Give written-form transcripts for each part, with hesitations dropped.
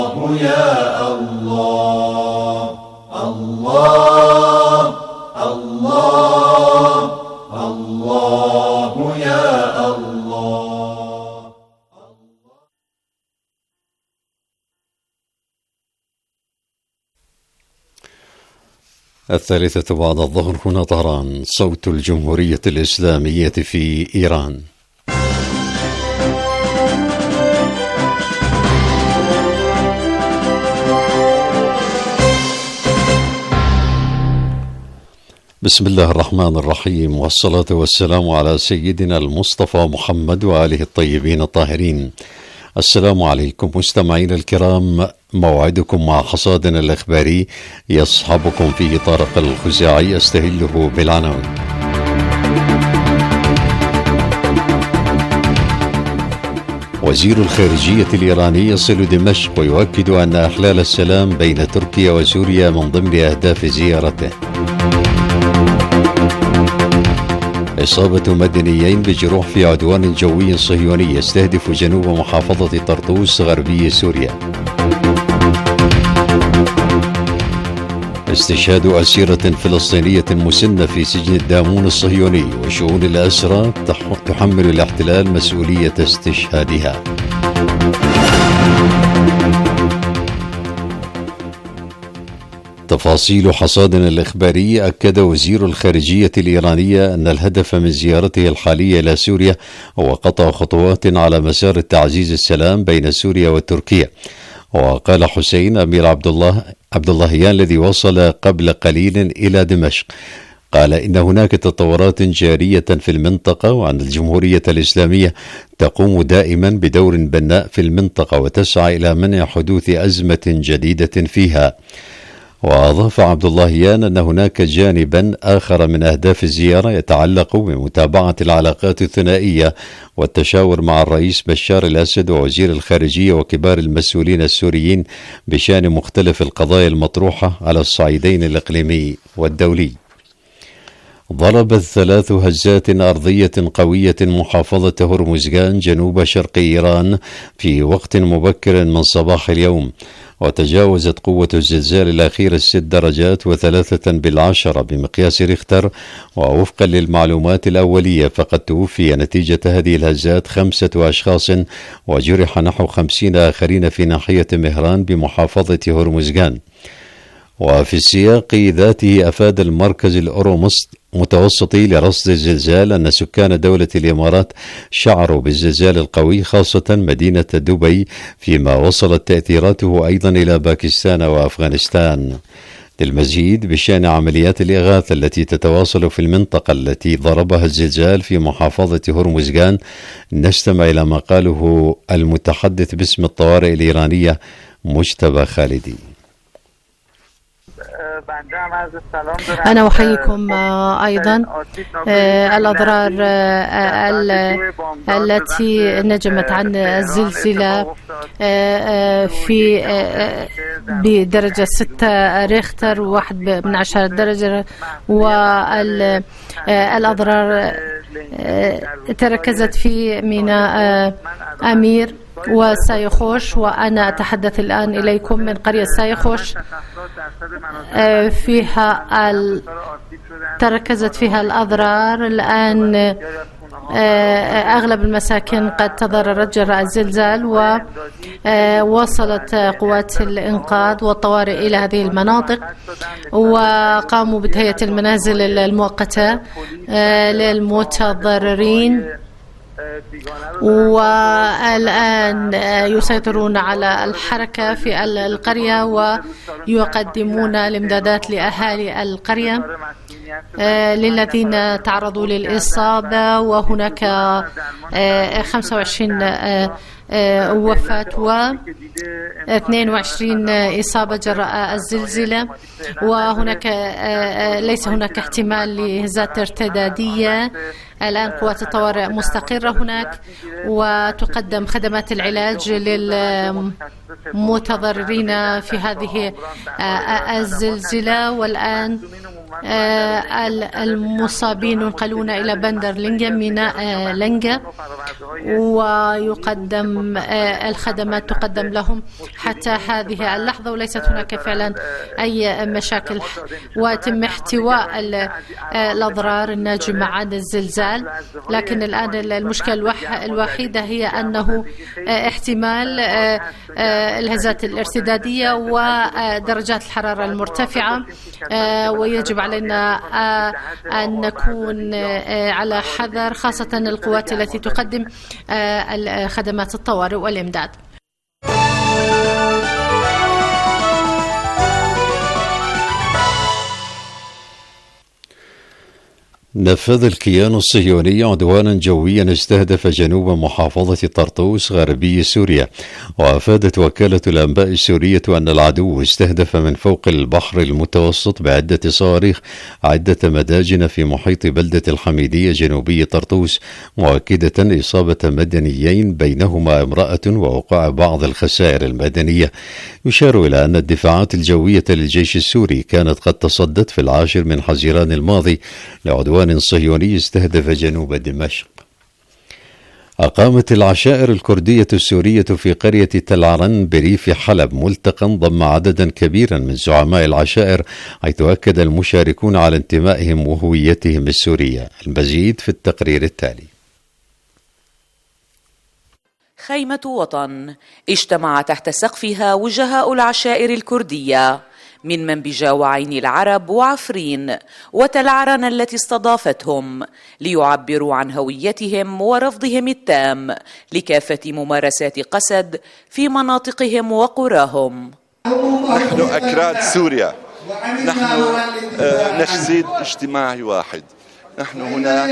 يا الله الله الله الله يا الله. الثالثة بعد الظهر، هنا طهران، صوت الجمهورية الإسلامية في إيران. بسم الله الرحمن الرحيم، والصلاة والسلام على سيدنا المصطفى محمد وآله الطيبين الطاهرين. السلام عليكم مستمعين الكرام، موعدكم مع حصادنا الإخباري يصحبكم فيه طارق الخزاعي، أستهله بالعناوين. وزير الخارجية الإيراني يصل دمشق ويؤكد أن إحلال السلام بين تركيا وسوريا من ضمن أهداف زيارته. إصابة مدنيين بجروح في عدوان جوي صهيوني يستهدف جنوب محافظة طرطوس غربي سوريا. استشهاد أسيرة فلسطينية مسنة في سجن الدامون الصهيوني، وشؤون الأسرى تحمل الاحتلال مسؤولية استشهادها. تفاصيل حصادنا الإخباري. أكد وزير الخارجية الإيرانية أن الهدف من زيارته الحالية إلى سوريا هو قطع خطوات على مسار تعزيز السلام بين سوريا وتركيا. وقال حسين أمير عبد اللهيان الذي وصل قبل قليل إلى دمشق، قال إن هناك تطورات جارية في المنطقة، وأن الجمهورية الإسلامية تقوم دائما بدور بناء في المنطقة وتسعى إلى منع حدوث أزمة جديدة فيها. وأضاف عبد اللهيان أن هناك جانبا آخر من أهداف الزيارة يتعلق بمتابعة العلاقات الثنائية والتشاور مع الرئيس بشار الأسد ووزير الخارجية وكبار المسؤولين السوريين بشأن مختلف القضايا المطروحة على الصعيدين الإقليمي والدولي. ضربت 3 هزات أرضية قوية محافظة هرمزغان جنوب شرق إيران في وقت مبكر من صباح اليوم، وتجاوزت قوة الزلزال الأخير 6 درجات و3 بمقياس ريختر. ووفقا للمعلومات الأولية فقد توفي نتيجة هذه الهزات 5 أشخاص، وجرح نحو 50 آخرين في ناحية مهران بمحافظة هرمزغان. وفي السياق ذاته أفاد المركز الأورومتوسطي لرصد الزلزال أن سكان دولة الإمارات شعروا بالزلزال القوي، خاصة مدينة دبي، فيما وصلت تأثيراته أيضا إلى باكستان وأفغانستان. للمزيد بشأن عمليات الإغاثة التي تتواصل في المنطقة التي ضربها الزلزال في محافظة هرمزغان، نستمع إلى ما قاله المتحدث باسم الطوارئ الإيرانية مجتبى خالدي. أنا أحييكم أيضا. الأضرار التي نجمت عن الزلزلة في بدرجة 6 ريختر و1 درجة، والأضرار تركزت في ميناء أمير وسايخوش، وأنا أتحدث الآن إليكم من قرية سايخوش. تركزت فيها الأضرار. الآن أغلب المساكن قد تضررت جراء الزلزال، ووصلت قوات الإنقاذ والطوارئ إلى هذه المناطق، وقاموا بتهيئة المنازل المؤقتة للمتضررين، والآن يسيطرون على الحركة في القرية ويقدمون الإمدادات لأهالي القرية للذين تعرضوا للإصابة. وهناك 25 وفاة و22 إصابة جراء الزلزلة، وهناك ليس هناك احتمال لهزات ارتدادية الآن قوات الطوارئ مستقرة هناك، وتقدم خدمات العلاج للمتضررين في هذه الزلزلة. والآن المصابين ينقلون إلى بندر لينجا ميناء لنجا، ويقدم الخدمات تقدم لهم حتى هذه اللحظة، وليست هناك فعلا أي مشاكل، وتم احتواء الأضرار الناجمة عن الزلزال. لكن الآن المشكلة الوحيدة هي أنه احتمال الهزات الارتدادية ودرجات الحرارة المرتفعة، ويجب علينا أن نكون على حذر، خاصة القوات التي تقدم خدمات الطوارئ والإمداد. نفذ الكيان الصهيوني عدوانا جويا استهدف جنوب محافظة طرطوس غربي سوريا، وأفادت وكالة الأنباء السورية أن العدو استهدف من فوق البحر المتوسط بعدة صواريخ عدة مداجن في محيط بلدة الحميدية جنوبي طرطوس، مؤكدة إصابة مدنيين بينهما امرأة ووقوع بعض الخسائر المدنية. يشار إلى أن الدفاعات الجوية للجيش السوري كانت قد تصدت في 10 من حزيران الماضي لعدوان صهيوني استهدف جنوب دمشق. أقامت العشائر الكردية السورية في قرية تل عرن بريف حلب ملتقى ضم عددا كبيرا من زعماء العشائر، حيث أكد المشاركون على انتمائهم وهويتهم السورية. المزيد في التقرير التالي. خيمة وطن اجتمع تحت سقفها وجهاء العشائر الكردية من منبجة وعين العرب وعفرين وتل عرن التي استضافتهم ليعبروا عن هويتهم ورفضهم التام لكافة ممارسات قسد في مناطقهم وقراهم. نحن أكراد سوريا، نحن نجسد اجتماعي واحد، نحن هنا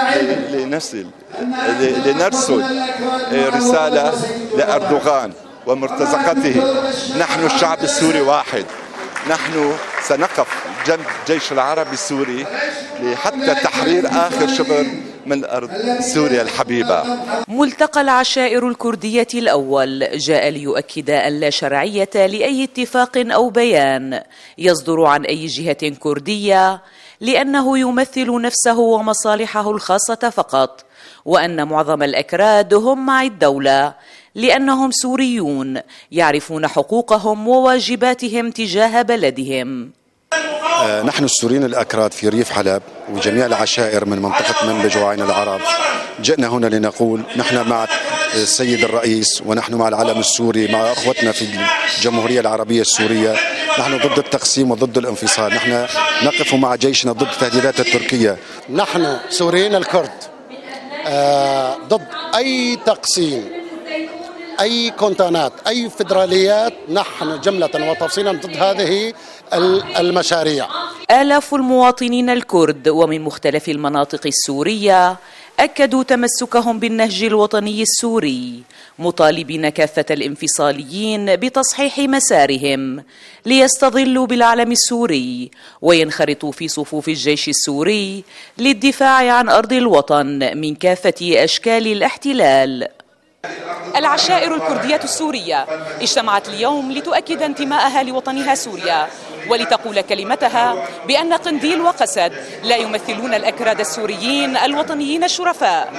لنرسل رسالة لأردوغان ومرتزقته. نحن الشعب السوري واحد، نحن سنقف جنب الجيش العربي السوري لحتى تحرير آخر شبر من أرض سوريا الحبيبة. ملتقى العشائر الكردية الأول جاء ليؤكد أن لا شرعية لأي اتفاق أو بيان يصدر عن أي جهة كردية، لأنه يمثل نفسه ومصالحه الخاصة فقط، وأن معظم الأكراد هم مع الدولة لأنهم سوريون يعرفون حقوقهم وواجباتهم تجاه بلدهم. نحن السوريين الأكراد في ريف حلب وجميع العشائر من منطقة منبج وعين العرب جئنا هنا لنقول نحن مع السيد الرئيس، ونحن مع العلم السوري، مع أخوتنا في الجمهورية العربية السورية. نحن ضد التقسيم وضد الانفصال، نحن نقف مع جيشنا ضد التهديدات التركية. نحن سوريين الكرد ضد أي تقسيم، أي كونتانات، أي فيدراليات. نحن جملة وتفصيلا ضد هذه المشاريع. آلاف المواطنين الكرد ومن مختلف المناطق السورية أكدوا تمسكهم بالنهج الوطني السوري، مطالبين كافة الانفصاليين بتصحيح مسارهم ليستظلوا بالعلم السوري وينخرطوا في صفوف الجيش السوري للدفاع عن أرض الوطن من كافة أشكال الاحتلال. العشائر الكردية السورية اجتمعت اليوم لتؤكد انتماءها لوطنها سوريا، ولتقول كلمتها بأن قنديل وقسد لا يمثلون الأكراد السوريين الوطنيين الشرفاء.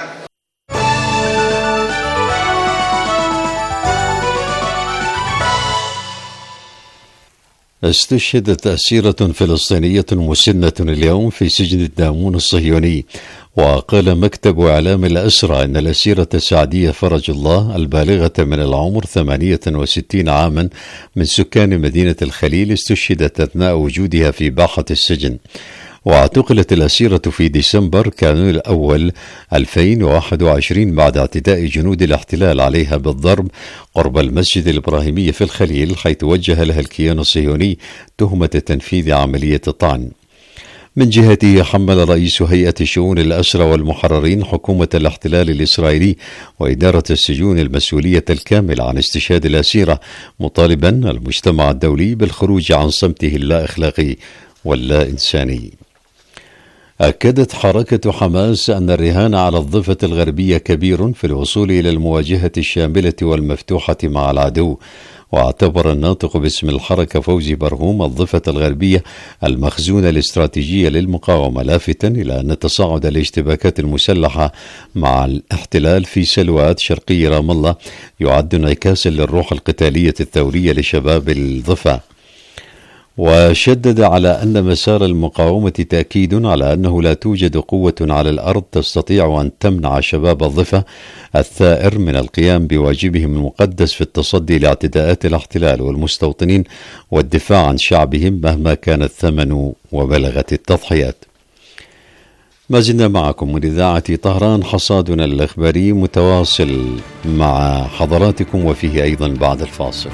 استشهدت أسيرة فلسطينية مسنة اليوم في سجن الدامون الصهيوني. وقال مكتب إعلام الأسرى أن الأسيرة سعدية فرج الله البالغة من العمر 68 عاما من سكان مدينة الخليل استشهدت أثناء وجودها في باحة السجن. واعتقلت الأسيرة في ديسمبر كانون الأول 2021 بعد اعتداء جنود الاحتلال عليها بالضرب قرب المسجد الإبراهيمي في الخليل، حيث وجه لها الكيان الصهيوني تهمة تنفيذ عملية طعن. من جهته حمل رئيس هيئة شؤون الأسرى والمحررين حكومة الاحتلال الإسرائيلي وإدارة السجون المسؤولية الكاملة عن استشهاد الأسيرة، مطالبا المجتمع الدولي بالخروج عن صمته اللا أخلاقي واللا إنساني. أكدت حركة حماس أن الرهان على الضفة الغربية كبير في الوصول إلى المواجهة الشاملة والمفتوحة مع العدو. واعتبر الناطق باسم الحركة فوزي برهوم الضفة الغربية المخزون الاستراتيجي للمقاومة، لافتا إلى أن تصاعد الاشتباكات المسلحة مع الاحتلال في سلوات شرقي رام الله يعد انعكاسا للروح القتالية الثورية لشباب الضفة. وشدد على أن مسار المقاومة تأكيد على أنه لا توجد قوة على الأرض تستطيع أن تمنع شباب الضفة الثائر من القيام بواجبهم المقدس في التصدي لاعتداءات الاحتلال والمستوطنين والدفاع عن شعبهم مهما كان الثمن وبلغت التضحيات. ما زلنا معكم من إذاعة طهران، حصادنا الإخباري متواصل مع حضراتكم وفيه أيضا بعد الفاصل.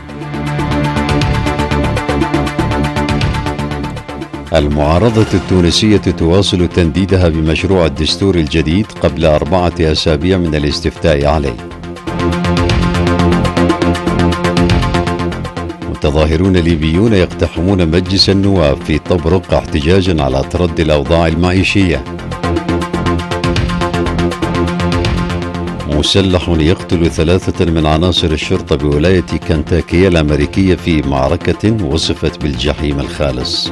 المعارضة التونسية تواصل تنديدها بمشروع الدستور الجديد قبل 4 أسابيع من الاستفتاء عليه. متظاهرون ليبيون يقتحمون مجلس النواب في طبرق احتجاجا على تردي الأوضاع المعيشية. مسلح يقتل 3 من عناصر الشرطة بولاية كنتاكيا الأمريكية في معركة وصفت بالجحيم الخالص.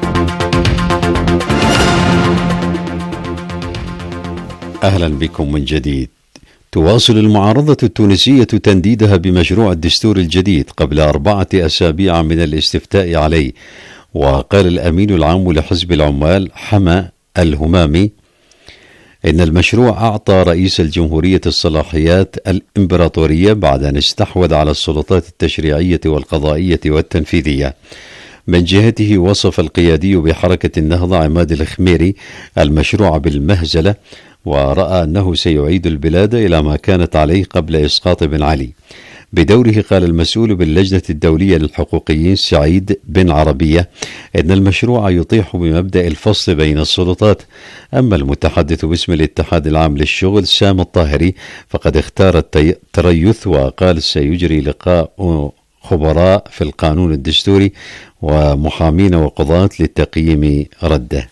أهلا بكم من جديد. تواصل المعارضة التونسية تنديدها بمشروع الدستور الجديد قبل 4 أسابيع من الاستفتاء عليه. وقال الأمين العام لحزب العمال حمى الهمامي إن المشروع أعطى رئيس الجمهورية الصلاحيات الإمبراطورية بعد أن استحوذ على السلطات التشريعية والقضائية والتنفيذية. من جهته وصف القيادي بحركة النهضة عماد الخميري المشروع بالمهزلة، ورأى أنه سيعيد البلاد إلى ما كانت عليه قبل إسقاط بن علي. بدوره قال المسؤول باللجنة الدولية للحقوقيين سعيد بن عربية إن المشروع يطيح بمبدأ الفصل بين السلطات. أما المتحدث باسم الاتحاد العام للشغل سام الطاهري فقد اختار التريث، وقال سيجري لقاء خبراء في القانون الدستوري ومحامين وقضاة للتقييم رده.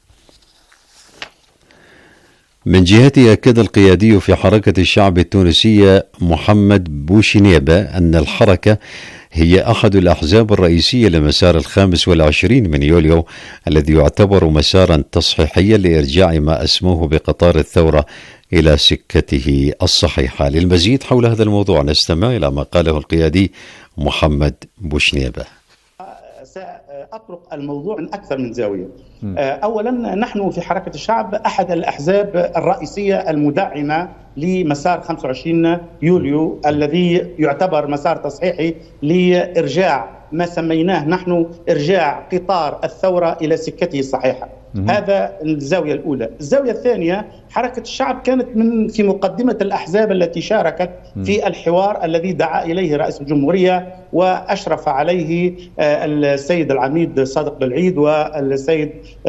من جهته أكد القيادي في حركة الشعب التونسية محمد بوشنيبة أن الحركة هي أحد الأحزاب الرئيسية لمسار 25 من يوليو الذي يعتبر مسارا تصحيحيا لإرجاع ما أسموه بقطار الثورة إلى سكته الصحيحة. للمزيد حول هذا الموضوع نستمع إلى ما قاله القيادي محمد بوشنيبة. سأطرق الموضوع من أكثر من زاوية. أولا، نحن في حركة الشعب أحد الأحزاب الرئيسية المدعمة لمسار 25 يوليو الذي يعتبر مسار تصحيحي لإرجاع ما سميناه نحن إرجاع قطار الثورة إلى سكته الصحيحة. هذا الزاوية الأولى. الزاوية الثانية، حركة الشعب كانت في مقدمة الأحزاب التي شاركت في الحوار الذي دعا إليه رئيس الجمهورية وأشرف عليه السيد العميد صادق بالعيد والسيد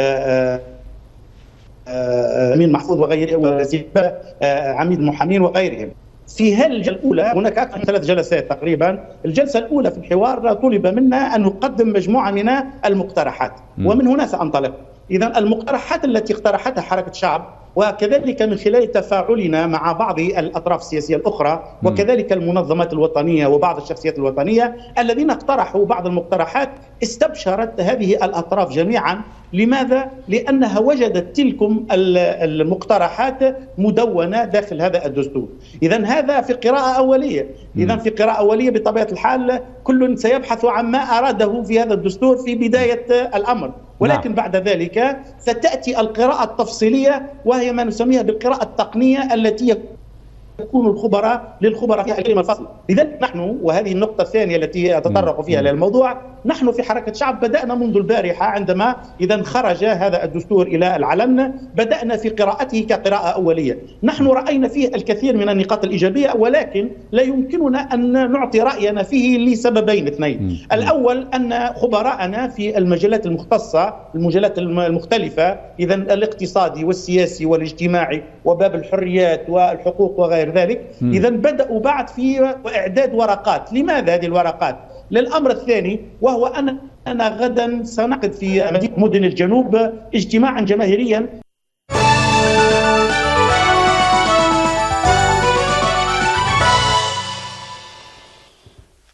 أمين محفوظ وغيره والسيد عميد المحامين وغيرهم. في هذه الجلسة الأولى هناك أكثر من 3 جلسات تقريبا. الجلسة الأولى في الحوار طلب منا أن نقدم مجموعة من المقترحات ومن هنا سأنطلق. إذن المقترحات التي اقترحتها حركة الشعب وكذلك من خلال تفاعلنا مع بعض الأطراف السياسية الأخرى وكذلك المنظمات الوطنية وبعض الشخصيات الوطنية الذين اقترحوا بعض المقترحات، استبشرت هذه الأطراف جميعا. لماذا؟ لأنها وجدت تلكم المقترحات مدونة داخل هذا الدستور. إذن هذا في قراءة أولية. إذن في قراءة أولية بطبيعة الحال كل سيبحث عن ما أراده في هذا الدستور في بداية الأمر، ولكن بعد ذلك ستأتي القراءة التفصيلية وهي ما نسميها بالقراءة التقنية التي يكون الخبراء للخبراء في الكلمة الفصل. لذلك نحن، وهذه النقطة الثانية التي أتطرق فيها للموضوع، نحن في حركة الشعب بدأنا منذ البارحة عندما إذا خرج هذا الدستور إلى العلن بدأنا في قراءته كقراءة أولية. نحن رأينا فيه الكثير من النقاط الإيجابية، ولكن لا يمكننا أن نعطي رأينا فيه لسببين اثنين. الأول أن خبراءنا في المجالات المختصة، المجالات المختلفة، إذا الاقتصادي والسياسي والاجتماعي وباب الحريات والحقوق وغير ذلك، إذا بدأوا بعد في إعداد ورقات. لماذا هذه الورقات؟ للأمر الثاني، وهو أننا غدا سنعقد في مدن الجنوب اجتماعا جماهيريا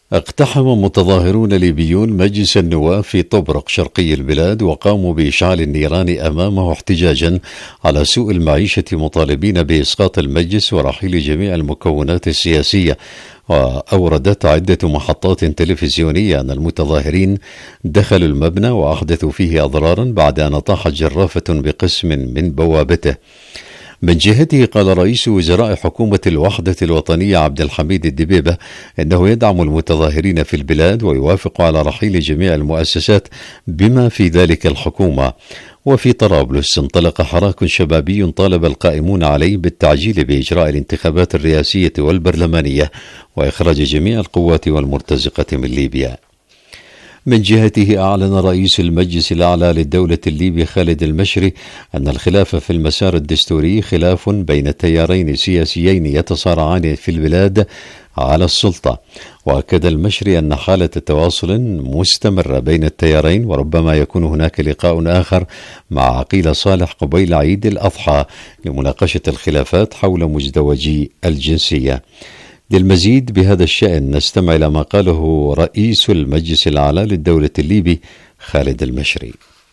اقتحم متظاهرون ليبيون مجلس النواب في طبرق شرقي البلاد وقاموا بإشعال النيران أمامه احتجاجا على سوء المعيشة، مطالبين بإسقاط المجلس ورحيل جميع المكونات السياسية. وأوردت عدة محطات تلفزيونية أن المتظاهرين دخلوا المبنى وأحدثوا فيه أضرارا بعد أن طاحت جرافة بقسم من بوابته. من جهته قال رئيس وزراء حكومة الوحدة الوطنية عبد الحميد الدبيبة إنه يدعم المتظاهرين في البلاد ويوافق على رحيل جميع المؤسسات بما في ذلك الحكومة. وفي طرابلس انطلق حراك شبابي طالب القائمون عليه بالتعجيل بإجراء الانتخابات الرئاسية والبرلمانية وإخراج جميع القوات والمرتزقة من ليبيا. من جهته أعلن رئيس المجلس الأعلى للدولة الليبي خالد المشري أن الخلاف في المسار الدستوري خلاف بين تيارين سياسيين يتصارعان في البلاد على السلطة. وأكد المشري أن حالة تواصل مستمرة بين التيارين، وربما يكون هناك لقاء آخر مع عقيل صالح قبيل عيد الأضحى لمناقشة الخلافات حول مزدوجي الجنسية. للمزيد بهذا الشأن نستمع إلى ما قاله رئيس المجلس الأعلى للدولة الليبي خالد المشري.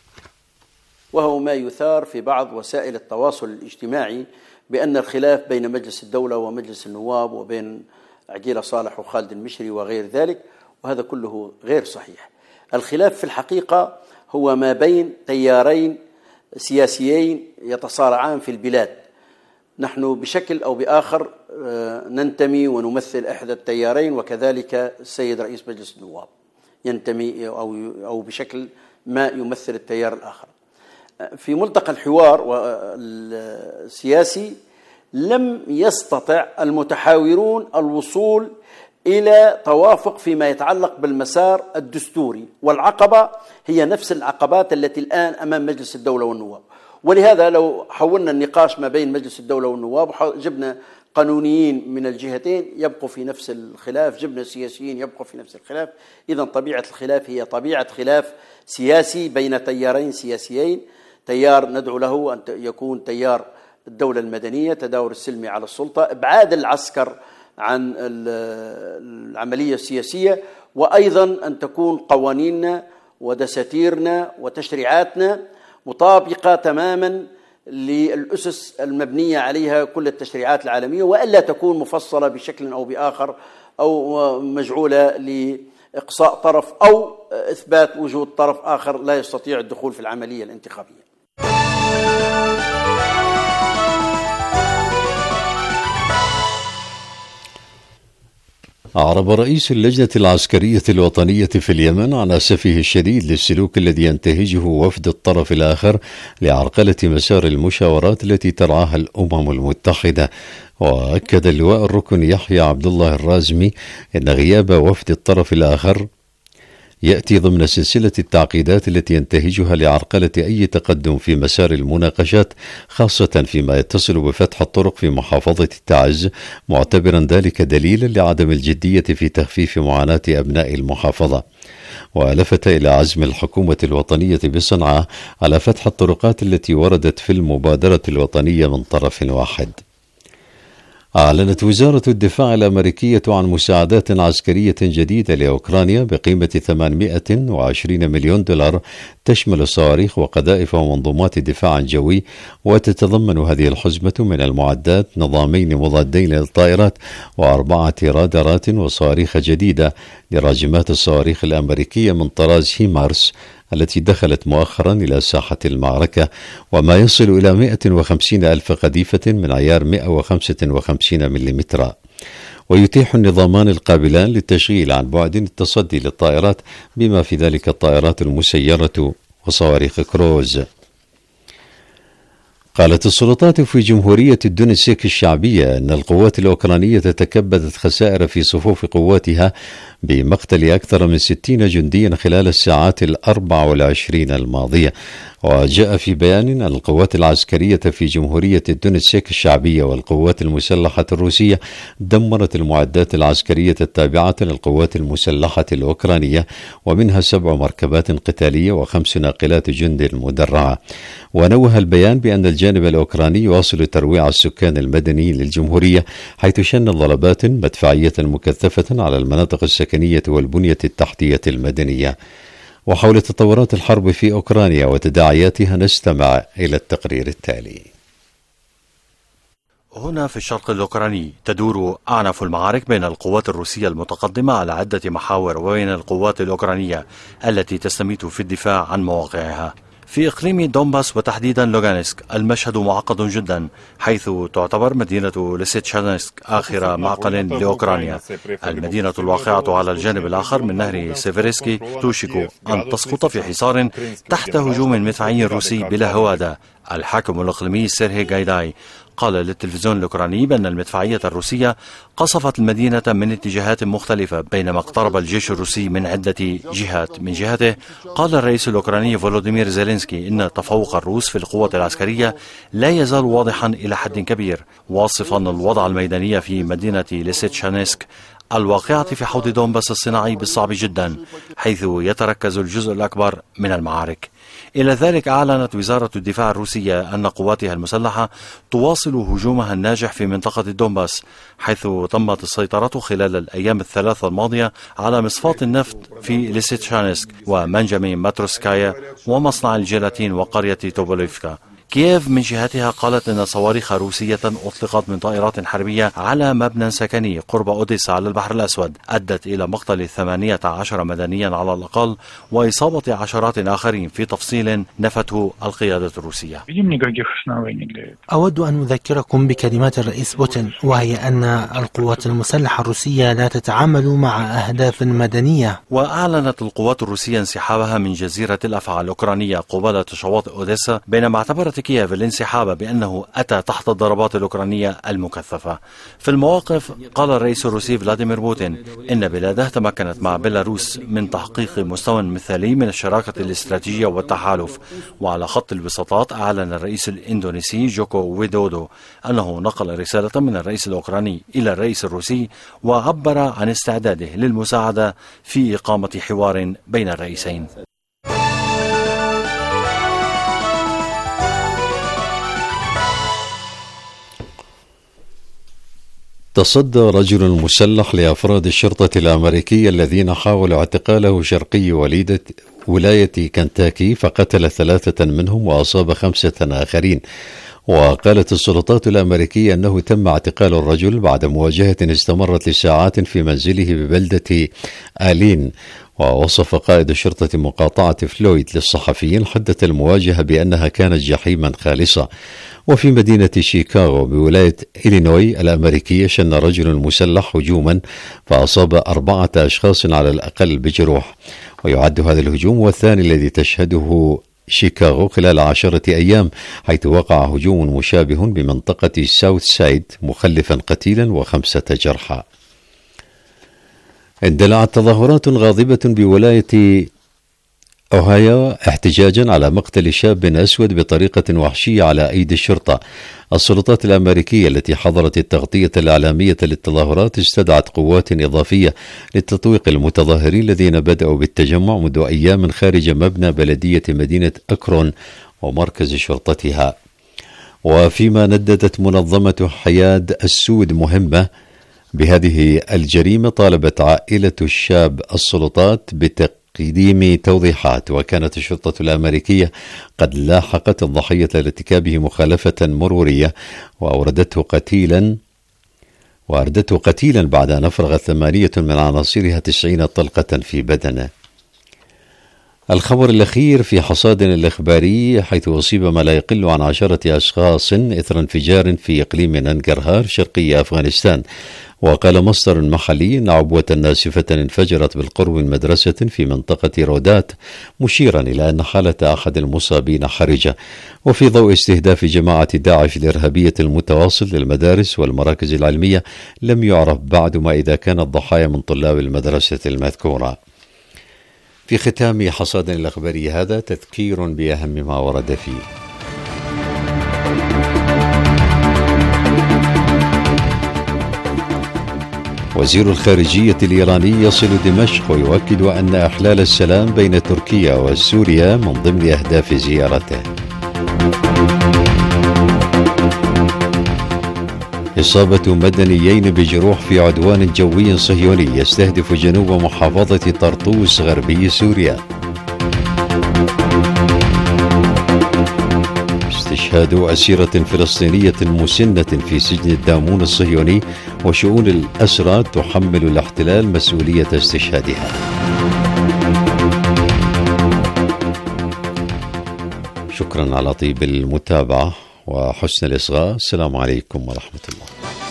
وهو ما يثار في بعض وسائل التواصل الاجتماعي بأن الخلاف بين مجلس الدولة ومجلس النواب وبين عقيل صالح وخالد المشري وغير ذلك، وهذا كله غير صحيح. الخلاف في الحقيقة هو ما بين تيارين سياسيين يتصارعان في البلاد. نحن بشكل أو بآخر ننتمي ونمثل إحدى التيارين، وكذلك السيد رئيس مجلس النواب ينتمي أو بشكل ما يمثل التيار الآخر. في ملتقى الحوار السياسي لم يستطع المتحاورون الوصول إلى توافق فيما يتعلق بالمسار الدستوري، والعقبة هي نفس العقبات التي الآن أمام مجلس الدولة والنواب. ولهذا لو حولنا النقاش ما بين مجلس الدولة والنواب جبنا قانونيين من الجهتين يبقوا في نفس الخلاف، جبنا سياسيين يبقوا في نفس الخلاف. إذن طبيعة الخلاف هي طبيعة خلاف سياسي بين تيارين سياسيين، تيار ندعو له أن يكون تيار الدولة المدنية، تداول السلمي على السلطة، إبعاد العسكر عن العملية السياسية، وأيضا أن تكون قوانيننا ودساتيرنا وتشريعاتنا مطابقة تماما للأسس المبنية عليها كل التشريعات العالمية، وألا تكون مفصلة بشكل أو بآخر أو مجعولة لإقصاء طرف أو إثبات وجود طرف آخر لا يستطيع الدخول في العملية الانتخابية. أعرب رئيس اللجنة العسكرية الوطنية في اليمن عن أسفه الشديد للسلوك الذي ينتهجه وفد الطرف الآخر لعرقلة مسار المشاورات التي ترعاها الأمم المتحدة. وأكد اللواء الركن يحيى عبد الله الرازمي أن غياب وفد الطرف الآخر يأتي ضمن سلسلة التعقيدات التي ينتهجها لعرقلة أي تقدم في مسار المناقشات، خاصة فيما يتصل بفتح الطرق في محافظة تعز، معتبرا ذلك دليلا لعدم الجدية في تخفيف معاناة أبناء المحافظة. ولفت إلى عزم الحكومة الوطنية بصنعاء على فتح الطرقات التي وردت في المبادرة الوطنية من طرف واحد. أعلنت وزارة الدفاع الأمريكية عن مساعدات عسكرية جديدة لأوكرانيا بقيمة 820 مليون دولار تشمل صواريخ وقذائف ومنظومات دفاع جوي، وتتضمن هذه الحزمة من المعدات نظامين مضادين للطائرات و4 رادارات وصواريخ جديدة لراجمات الصواريخ الأمريكية من طراز هيمارس التي دخلت مؤخرا إلى ساحة المعركة، وما يصل إلى 150 ألف قذيفة من عيار 155 ملم. ويتيح النظامان القابلان للتشغيل عن بعد التصدي للطائرات بما في ذلك الطائرات المسيرة وصواريخ كروز. قالت السلطات في جمهورية الدونيتسك الشعبية أن القوات الأوكرانية تكبدت خسائر في صفوف قواتها بمقتل أكثر من 60 جنديا خلال الساعات 24 الماضية. وجاء في بيان أن القوات العسكرية في جمهورية دونيتسك الشعبية والقوات المسلحة الروسية دمرت المعدات العسكرية التابعة للقوات المسلحة الأوكرانية، ومنها 7 مركبات قتالية و5 ناقلات جند مدرعة. ونوه البيان بأن الجانب الأوكراني يواصل ترويع السكان المدني للجمهورية، حيث شن ضربات مدفعية مكثفة على المناطق السكنية والبنية التحتية المدنية. وحول تطورات الحرب في أوكرانيا وتداعياتها نستمع إلى التقرير التالي. هنا في الشرق الأوكراني تدور أعنف المعارك بين القوات الروسية المتقدمة على عدة محاور وبين القوات الأوكرانية التي تستميت في الدفاع عن مواقعها. في إقليم دونباس وتحديدا لوغانسك المشهد معقد جدا، حيث تعتبر مدينة ليسيتشانسك آخر معقل لأوكرانيا. المدينة الواقعة على الجانب الآخر من نهر سيفيرسكي توشك أن تسقط في حصار تحت هجوم مدفعي روسي بلا هوادة. الحاكم الإقليمي سيرهي غايداي قال للتلفزيون الأوكراني بأن المدفعية الروسية قصفت المدينة من اتجاهات مختلفة، بينما اقترب الجيش الروسي من عدة جهات. من جهته قال الرئيس الأوكراني فولوديمير زيلينسكي إن تفوق الروس في القوة العسكرية لا يزال واضحا إلى حد كبير، واصفا الوضع الميداني في مدينة ليسيتشانسك الواقعة في حوض دونباس الصناعي بالصعب جدا، حيث يتركز الجزء الأكبر من المعارك. إلى ذلك أعلنت وزارة الدفاع الروسية أن قواتها المسلحة تواصل هجومها الناجح في منطقة دونباس، حيث تمت السيطرة خلال الأيام الثلاثة الماضية على مصفاة النفط في ليسيتشانسك ومنجم ماتروسكايا ومصنع الجيلاتين وقرية توبوليفكا. كييف من جهتها قالت أن صواريخ روسية أطلقت من طائرات حربية على مبنى سكني قرب أوديسا على البحر الأسود أدت إلى مقتل 18 مدنيا على الأقل وإصابة عشرات آخرين، في تفصيل نفته القيادة الروسية. أود أن أذكركم بكلمات الرئيس بوتين، وهي أن القوات المسلحة الروسية لا تتعامل مع أهداف مدنية. وأعلنت القوات الروسية انسحابها من جزيرة الأفعى الأوكرانية قبالة شواطئ أوديسا، بينما اعتبرت كييف الانسحاب بأنه أتى تحت الضربات الأوكرانية المكثفة. في المواقف قال الرئيس الروسي فلاديمير بوتين إن بلاده تمكنت مع بيلاروس من تحقيق مستوى مثالي من الشراكة الاستراتيجية والتحالف. وعلى خط الوساطات أعلن الرئيس الإندونيسي جوكو ويدودو أنه نقل رسالة من الرئيس الأوكراني إلى الرئيس الروسي، وعبر عن استعداده للمساعدة في إقامة حوار بين الرئيسين. تصدى رجل مسلح لأفراد الشرطة الأمريكية الذين حاولوا اعتقاله شرقي ولاية كنتاكي، فقتل 3 منهم وأصاب 5 آخرين. وقالت السلطات الأمريكية أنه تم اعتقال الرجل بعد مواجهة استمرت لساعات في منزله ببلدة آلين. ووصف قائد شرطة مقاطعة فلويد للصحفيين حدة المواجهة بأنها كانت جحيما خالصة. وفي مدينة شيكاغو بولاية إلينوي الأمريكية شن رجل مسلح هجوما فأصاب 4 أشخاص على الأقل بجروح. ويعد هذا الهجوم والثاني الذي تشهده شيكاغو خلال 10 أيام، حيث وقع هجوم مشابه بمنطقة ساوث سايد مخلفا قتيلا و5 جرحى. اندلعت تظاهرات غاضبة بولاية أوهايو احتجاجا على مقتل شاب أسود بطريقة وحشية على أيدي الشرطة. السلطات الأمريكية التي حظرت التغطية الإعلامية للتظاهرات استدعت قوات إضافية للتطويق المتظاهرين الذين بدأوا بالتجمع منذ أيام خارج مبنى بلدية مدينة أكرون ومركز شرطتها. وفيما نددت منظمة حياد السود مهمة بهذه الجريمة، طالبت عائلة الشاب السلطات بتقديم توضيحات. وكانت الشرطة الأمريكية قد لاحقت الضحية لارتكابه مخالفة مرورية وأردته قتيلا بعد أن أفرغت 8 من عناصرها 90 طلقة في بدنه. الخبر الأخير في حصادنا الإخباري، حيث أصيب ما لا يقل عن 10 أشخاص إثر انفجار في إقليم ننجرهار شرقي أفغانستان. وقال مصدر محلي أن عبوة ناسفة انفجرت بالقرب من مدرسة في منطقة رودات، مشيرا إلى أن حالة أحد المصابين حرجة. وفي ضوء استهداف جماعة داعش الإرهابية المتواصل للمدارس والمراكز العلمية، لم يعرف بعد ما إذا كان الضحايا من طلاب المدرسة المذكورة. في ختام حصادنا الإخباري هذا تذكير بأهم ما ورد فيه. وزير الخارجية الإيراني يصل دمشق ويؤكد أن إحلال السلام بين تركيا وسوريا من ضمن أهداف زيارته. إصابة مدنيين بجروح في عدوان جوي صهيوني يستهدف جنوب محافظة طرطوس غربي سوريا. استشهاد أسيرة فلسطينية مسنة في سجن الدامون الصهيوني وشؤون الأسرى تحمل الاحتلال مسؤولية استشهادها. شكرا على طيب المتابعة وحسن الإصغاء. السلام عليكم ورحمة الله.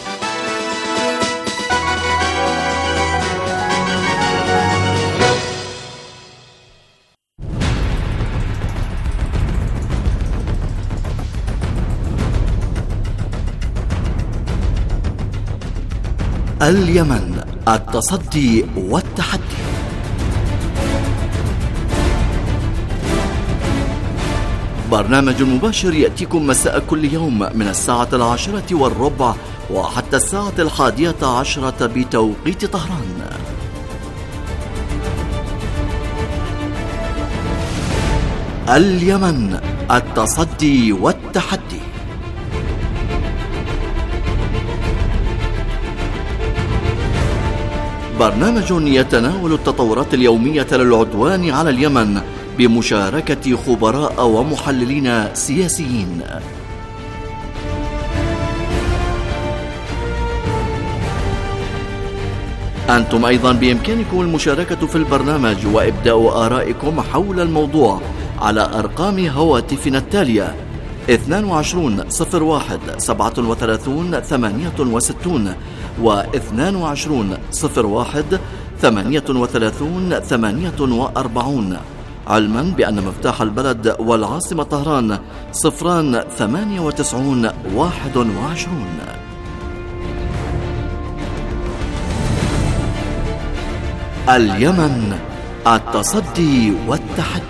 اليمن، التصدي والتحدي. برنامج مباشر يأتيكم مساء كل يوم من 10:10 وحتى 11:00 بتوقيت طهران. اليمن، التصدي والتحدي. برنامج يتناول التطورات اليومية للعدوان على اليمن بمشاركة خبراء ومحللين سياسيين. أنتم أيضا بإمكانكم المشاركة في البرنامج وإبداء آرائكم حول الموضوع على أرقام هواتفنا التالية: 22 01 37 68 و22 01 38 48، علما بأن مفتاح البلد والعاصمة طهران 098 21. اليمن، التصدي والتحدي.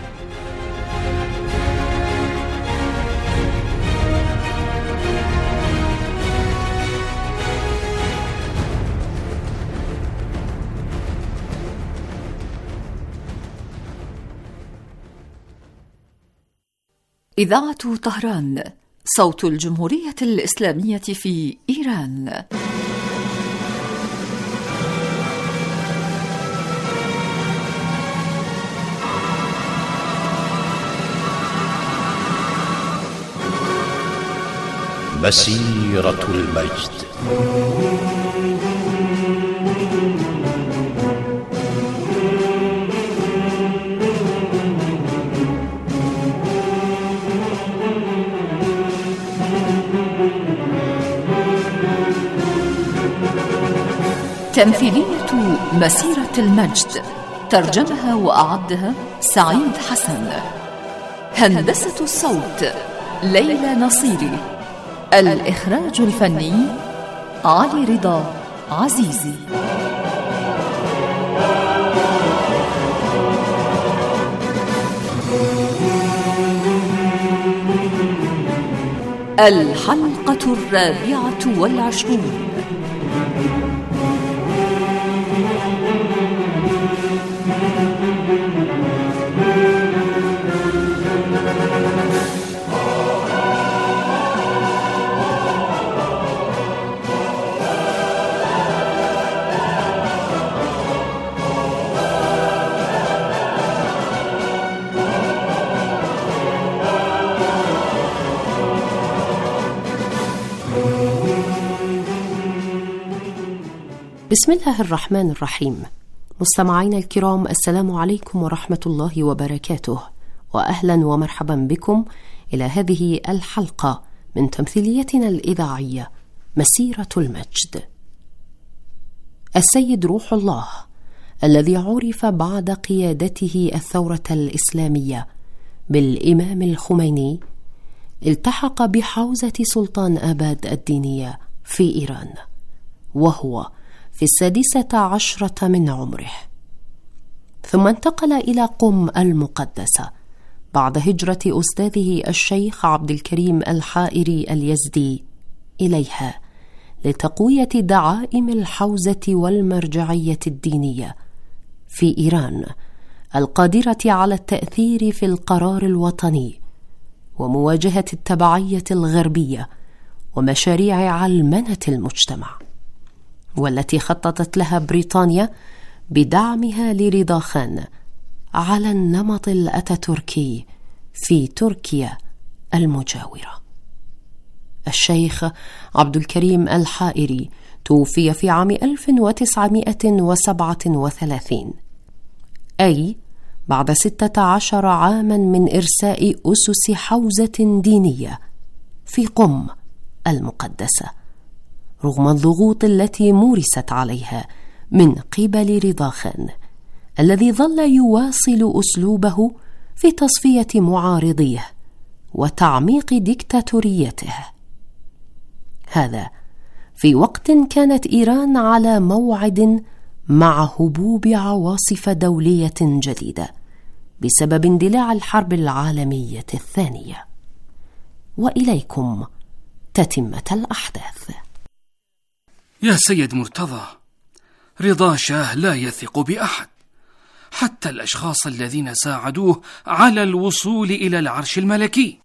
إذاعة طهران، صوت الجمهورية الإسلامية في إيران. مسيرة المجد. تمثيلية مسيرة المجد، ترجمها وأعدها سعيد حسن. هندسة الصوت ليلى نصيري. الإخراج الفني علي رضا عزيزي. الحلقة 24. بسم الله الرحمن الرحيم. مستمعينا الكرام، السلام عليكم ورحمة الله وبركاته، وأهلا ومرحبا بكم إلى هذه الحلقة من تمثيليتنا الإذاعية مسيرة المجد. السيد روح الله الذي عرف بعد قيادته الثورة الإسلامية بالإمام الخميني التحق بحوزة سلطان آباد الدينية في إيران، وهو في 16 من عمره. ثم انتقل إلى قم المقدسة بعد هجرة أستاذه الشيخ عبد الكريم الحائري اليزدي إليها لتقوية دعائم الحوزة والمرجعية الدينية في إيران القادرة على التأثير في القرار الوطني ومواجهة التبعية الغربية ومشاريع علمنة المجتمع، والتي خططت لها بريطانيا بدعمها لرضا خان على النمط الأتاتوركي في تركيا المجاورة. الشيخ عبد الكريم الحائري توفي في عام 1937، أي بعد 16 عاما من إرساء أسس حوزة دينية في قم المقدسة، رغم الضغوط التي مورست عليها من قبل رضا خان الذي ظل يواصل أسلوبه في تصفية معارضيه وتعميق ديكتاتوريته. هذا في وقت كانت إيران على موعد مع هبوب عواصف دولية جديدة بسبب اندلاع الحرب العالمية الثانية. وإليكم تتمة الأحداث. يا سيد مرتضى، رضا شاه لا يثق بأحد، حتى الأشخاص الذين ساعدوه على الوصول إلى العرش الملكي.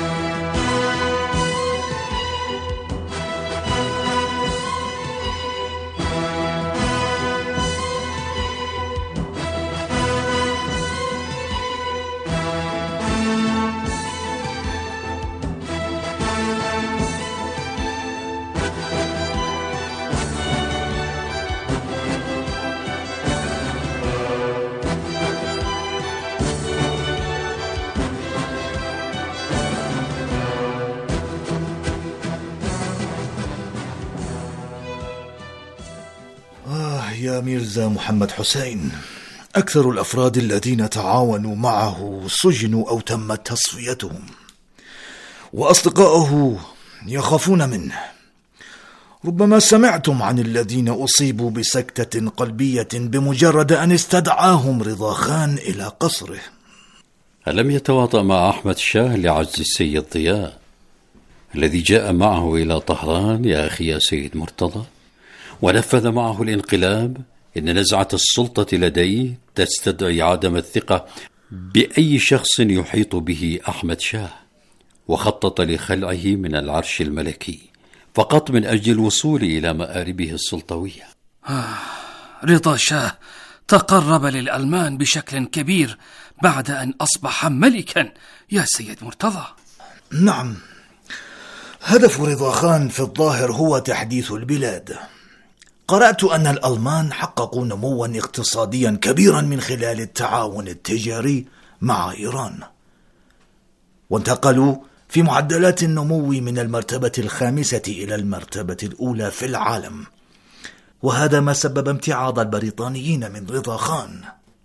يا ميرزا محمد حسين، أكثر الأفراد الذين تعاونوا معه سجنوا أو تمت تصفيتهم، وأصدقائه يخافون منه. ربما سمعتم عن الذين أصيبوا بسكتة قلبية بمجرد أن استدعاهم رضا خان إلى قصره. ألم يتواطأ مع أحمد شاه لعجز السيد ضياء الذي جاء معه إلى طهران يا أخي يا سيد مرتضى، ونفذ معه الانقلاب؟ إن نزعة السلطة لديه تستدعي عدم الثقة بأي شخص يحيط به أحمد شاه، وخطط لخلعه من العرش الملكي فقط من أجل الوصول إلى مآربه السلطوية. رضا شاه تقرب للألمان بشكل كبير بعد أن أصبح ملكا يا سيد مرتضى. نعم، هدف رضا خان في الظاهر هو تحديث البلاد. قرأت أن الألمان حققوا نموا اقتصاديا كبيرا من خلال التعاون التجاري مع إيران، وانتقلوا في معدلات النمو من المرتبة 5 إلى المرتبة 1 في العالم، وهذا ما سبب امتعاض البريطانيين من رضا خان.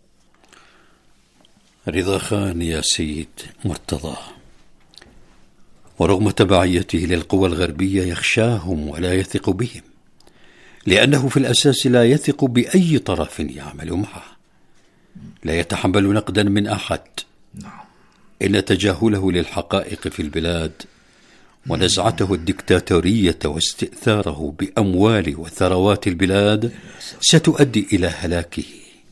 رضا خان يا سيد مرتضى، ورغم تبعيته للقوى الغربية يخشاهم ولا يثق بهم، لأنه في الأساس لا يثق بأي طرف يعمل معه، لا يتحمل نقدا من أحد. إن تجاهله للحقائق في البلاد ونزعته الدكتاتورية واستئثاره بأموال وثروات البلاد ستؤدي إلى هلاكه.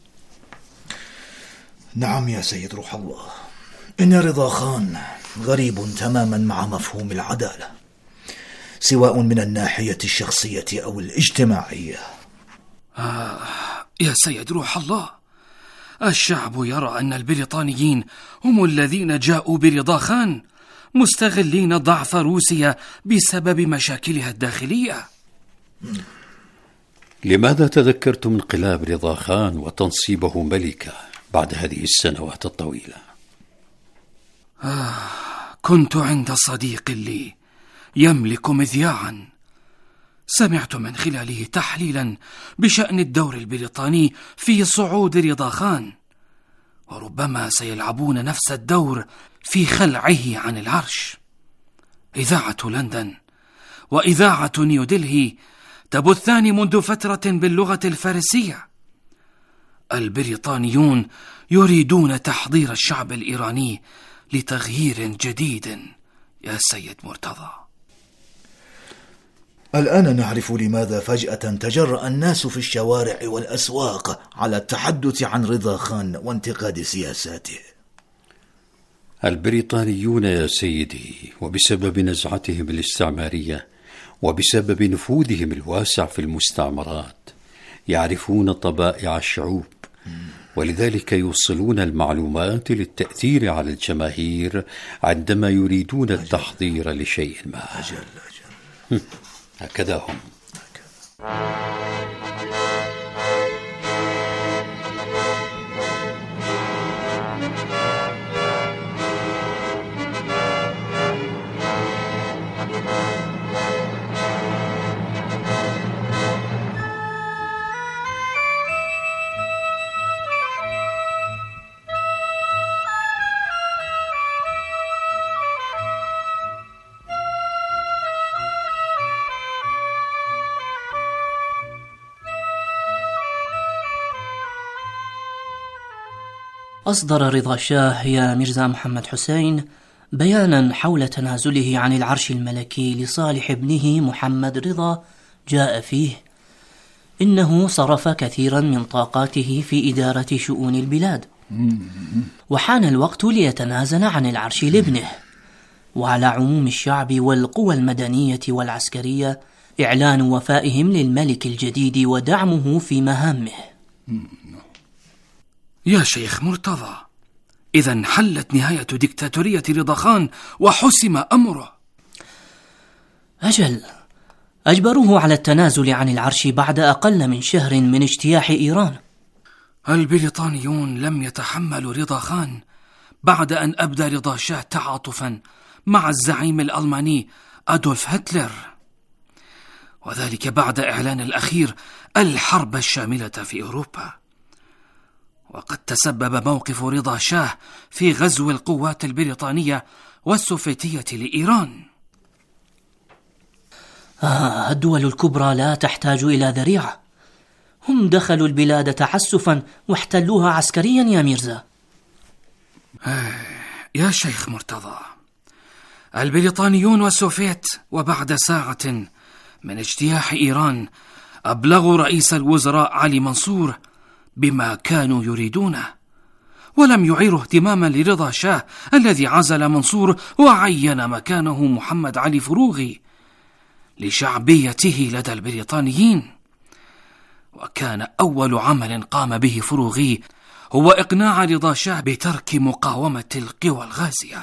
نعم يا سيد روح الله، إن رضا خان غريب تماما مع مفهوم العدالة، سواء من الناحية الشخصية أو الاجتماعية. يا سيد روح الله، الشعب يرى أن البريطانيين هم الذين جاءوا برضا خان مستغلين ضعف روسيا بسبب مشاكلها الداخلية. لماذا تذكرتم انقلاب رضا خان وتنصيبه ملكا بعد هذه السنوات الطويلة؟ كنت عند صديق لي يملك مذياعا، سمعت من خلاله تحليلا بشأن الدور البريطاني في صعود رضا خان، وربما سيلعبون نفس الدور في خلعه عن العرش. إذاعة لندن وإذاعة نيودلهي تبثان منذ فترة باللغة الفارسية. البريطانيون يريدون تحضير الشعب الإيراني لتغيير جديد يا سيد مرتضى. الآن نعرف لماذا فجأة تجرأ الناس في الشوارع والأسواق على التحدث عن رضا خان وانتقاد سياساته. البريطانيون يا سيدي، وبسبب نزعتهم الاستعمارية وبسبب نفوذهم الواسع في المستعمرات، يعرفون طبائع الشعوب، ولذلك يوصلون المعلومات للتأثير على الجماهير عندما يريدون التحضير لشيء ما. هكذا هم. أصدر رضا شاه يا ميرزا محمد حسين بيانا حول تنازله عن العرش الملكي لصالح ابنه محمد رضا، جاء فيه: إنه صرف كثيرا من طاقاته في إدارة شؤون البلاد، وحان الوقت ليتنازل عن العرش لابنه، وعلى عموم الشعب والقوى المدنية والعسكرية إعلان وفائهم للملك الجديد ودعمه في مهامه. يا شيخ مرتضى، إذن حلت نهاية ديكتاتورية رضا خان وحسم أمره. أجل، أجبروه على التنازل عن العرش بعد أقل من شهر من اجتياح إيران. البريطانيون لم يتحملوا رضا خان بعد أن أبدى رضا شاه تعاطفا مع الزعيم الألماني أدولف هتلر، وذلك بعد إعلان الأخير الحرب الشاملة في أوروبا. وقد تسبب موقف رضا شاه في غزو القوات البريطانية والسوفيتية لإيران. الدول الكبرى لا تحتاج إلى ذريعة، هم دخلوا البلاد تعسفا واحتلوها عسكريا يا ميرزا. يا شيخ مرتضى، البريطانيون والسوفيت وبعد ساعة من اجتياح إيران أبلغوا رئيس الوزراء علي منصور بما كانوا يريدونه، ولم يعيروا اهتماما لرضا شاه الذي عزل منصور وعين مكانه محمد علي فروغي لشعبيته لدى البريطانيين. وكان أول عمل قام به فروغي هو إقناع رضا شاه بترك مقاومة القوى الغازية.